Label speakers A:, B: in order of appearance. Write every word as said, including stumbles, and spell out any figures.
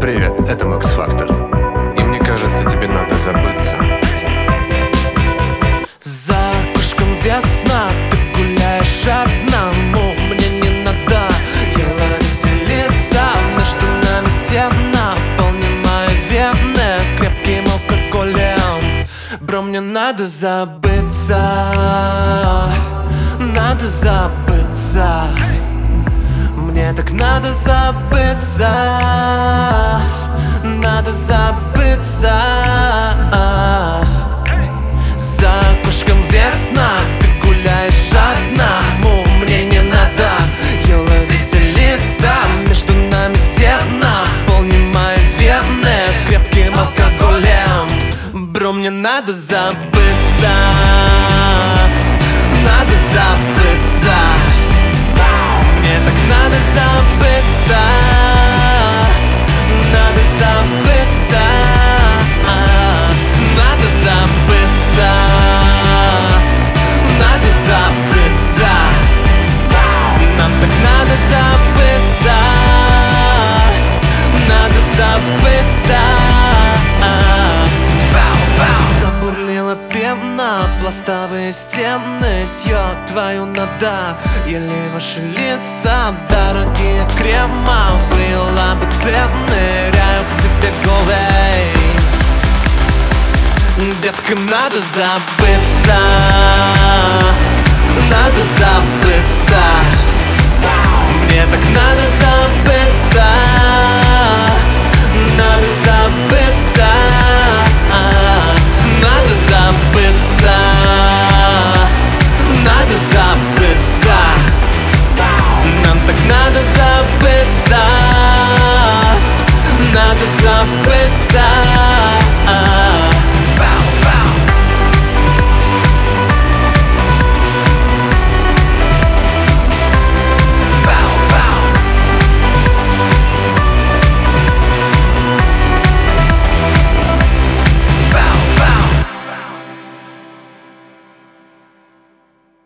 A: Привет, это Макс Фактор. И мне кажется, тебе надо забыться.
B: За окошком весна, ты гуляешь одному. Мне не надо, ела веселиться. Между нами стена, полни мои вены крепким алкоголем. Бро, мне надо забыться, надо забыться. Мне так надо забыться, надо забыться. За окошком весна, ты гуляешь одному. Мне не надо, ела веселиться. Между нами стена, полни мои вены крепким алкоголем. Бро, мне надо забыться, надо забыться. Мне так надо забыться, надо забыться, надо забыться, надо забыться. Нам так надо забыться, надо забыться. Забурлила пена, пластовые стены, тьё твою надо, еле ваши лица, дорогие кремовые лабутены, ныряю к тебе голой. Детка, надо забыться, надо забыться. Мне так надо забыться, надо забыться. Надо забыться, надо забыться. Нам так надо забыться, надо забыться.